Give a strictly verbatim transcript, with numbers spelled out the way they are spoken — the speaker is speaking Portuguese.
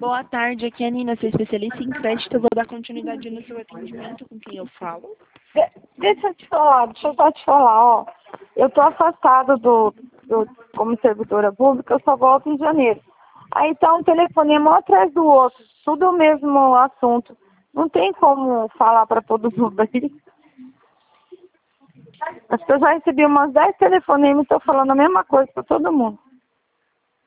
Boa tarde, aqui é a Nina, sou especialista em crédito. Eu vou dar continuidade no seu atendimento com quem eu falo. De deixa eu te falar, deixa eu só te falar, ó. Eu tô afastada do, do, como servidora pública, eu só volto em janeiro. Aí então o telefonema um atrás do outro, tudo o mesmo assunto. Não tem como falar para todo mundo aí. Acho que eu já recebi umas dez telefonemas e estou falando a mesma coisa para todo mundo.